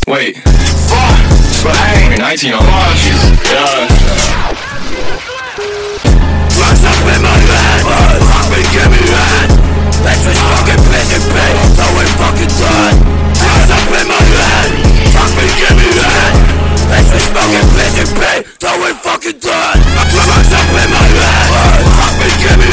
Wait, fuck! But I ain't 19 on fuck. Yeah. Drugs up in my head, fuck me, give me head. Bitch was fucking pissing me, so we fucking done. Drugs up in my head, fuck me, give me head. Bitch was fucking pissing me, so we fucking done. Drugs up in my head, fuck me, give me